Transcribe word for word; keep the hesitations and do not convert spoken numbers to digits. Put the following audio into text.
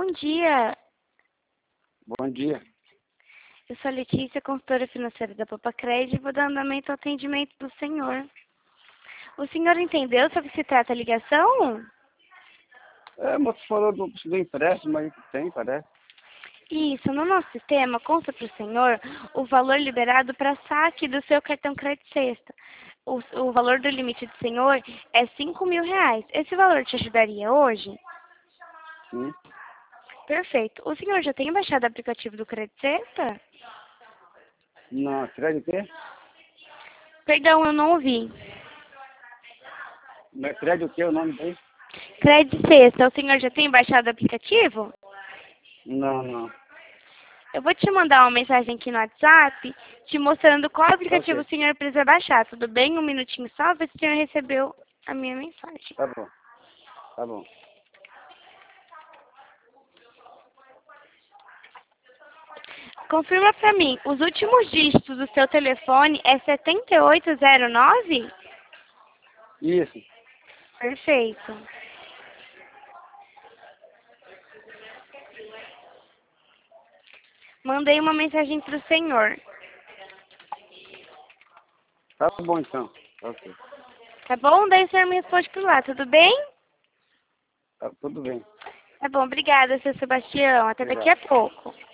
dia. Bom dia. Eu sou a Letícia, consultora financeira da Papacred e vou dar andamento ao atendimento do senhor. O senhor entendeu sobre o que se trata a ligação? É, a moça falou do, do empréstimo, mas tem, parece. Isso, no nosso sistema consta para o senhor o valor liberado para saque do seu cartão Crédito Sexta. O, o valor do limite do senhor é cinco mil reais. Esse valor te ajudaria hoje? Sim. Perfeito. O senhor já tem baixado o aplicativo do Crédito Sexta? Não, crédito o quê? Perdão, eu não ouvi. Mas crédito o quê, o nome dele? Crédito Sexta, o senhor já tem baixado o aplicativo? Não, não. Eu vou te mandar uma mensagem aqui no WhatsApp, te mostrando qual aplicativo Ok. o senhor precisa baixar. Tudo bem? Um minutinho só, ver se o senhor recebeu a minha mensagem. Tá bom. Tá bom. Confirma pra mim, os últimos dígitos do seu telefone é setenta e oito zero nove? Isso. Perfeito. Mandei uma mensagem pro senhor. Tá bom, então. Ok. Tá bom? Daí o senhor me responde por lá, tudo bem? Tá tudo bem. Tá bom, obrigada, seu Sebastião. Até daqui a Obrigado. pouco.